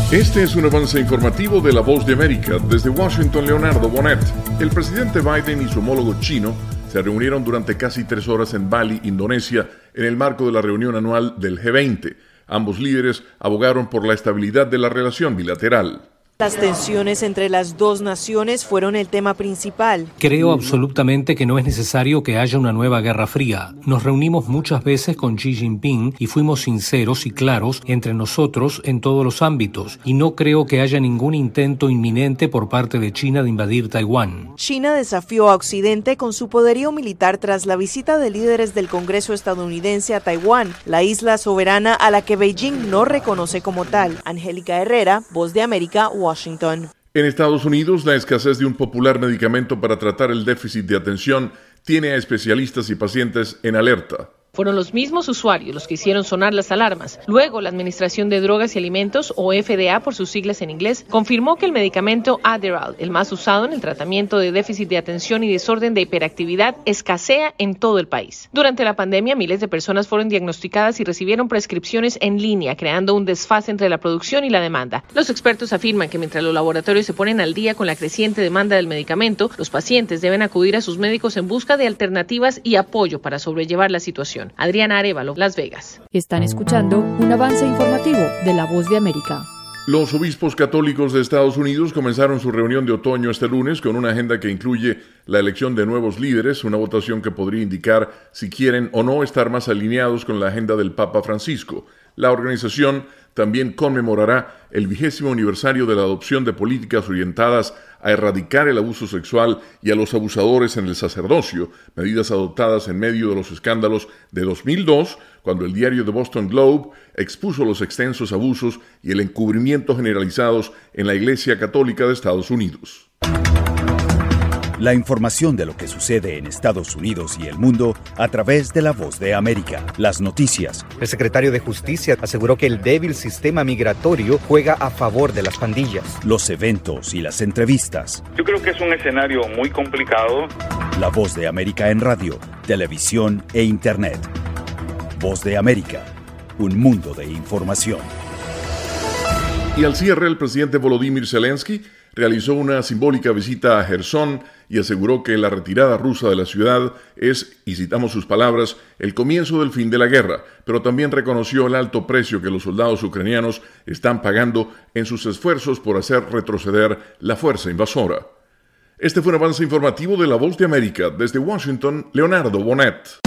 Este es un avance informativo de La Voz de América. Desde Washington, Leonardo Bonet. El presidente Biden y su homólogo chino se reunieron durante casi 3 horas en Bali, Indonesia, en el marco de la reunión anual del G20. Ambos líderes abogaron por la estabilidad de la relación bilateral. Las tensiones entre las dos naciones fueron el tema principal. Creo absolutamente que no es necesario que haya una nueva guerra fría. Nos reunimos muchas veces con Xi Jinping y fuimos sinceros y claros entre nosotros en todos los ámbitos. Y no creo que haya ningún intento inminente por parte de China de invadir Taiwán. China desafió a Occidente con su poderío militar tras la visita de líderes del Congreso estadounidense a Taiwán, la isla soberana a la que Beijing no reconoce como tal. Angélica Herrera, Voz de América, Washington. En Estados Unidos, la escasez de un popular medicamento para tratar el déficit de atención tiene a especialistas y pacientes en alerta. Fueron los mismos usuarios los que hicieron sonar las alarmas. Luego, la Administración de Drogas y Alimentos, o FDA por sus siglas en inglés, confirmó que el medicamento Adderall, el más usado en el tratamiento de déficit de atención y desorden de hiperactividad, escasea en todo el país. Durante la pandemia, miles de personas fueron diagnosticadas y recibieron prescripciones en línea, creando un desfase entre la producción y la demanda. Los expertos afirman que mientras los laboratorios se ponen al día con la creciente demanda del medicamento, los pacientes deben acudir a sus médicos en busca de alternativas y apoyo para sobrellevar la situación. Adriana Arévalo, Las Vegas. Están escuchando un avance informativo de La Voz de América. Los obispos católicos de Estados Unidos comenzaron su reunión de otoño este lunes con una agenda que incluye la elección de nuevos líderes, una votación que podría indicar si quieren o no estar más alineados con la agenda del Papa Francisco. La organización también conmemorará el 20º aniversario de la adopción de políticas orientadas a erradicar el abuso sexual y a los abusadores en el sacerdocio, medidas adoptadas en medio de los escándalos de 2002, cuando el diario The Boston Globe expuso los extensos abusos y el encubrimiento generalizados en la Iglesia Católica de Estados Unidos. La información de lo que sucede en Estados Unidos y el mundo a través de La Voz de América. Las noticias. El secretario de Justicia aseguró que el débil sistema migratorio juega a favor de las pandillas. Los eventos y las entrevistas. Yo creo que es un escenario muy complicado. La Voz de América en radio, televisión e internet. Voz de América, un mundo de información. Y al cierre, el presidente Volodymyr Zelensky realizó una simbólica visita a Jersón y aseguró que la retirada rusa de la ciudad es, y citamos sus palabras, el comienzo del fin de la guerra, pero también reconoció el alto precio que los soldados ucranianos están pagando en sus esfuerzos por hacer retroceder la fuerza invasora. Este fue un avance informativo de La Voz de América. Desde Washington, Leonardo Bonet.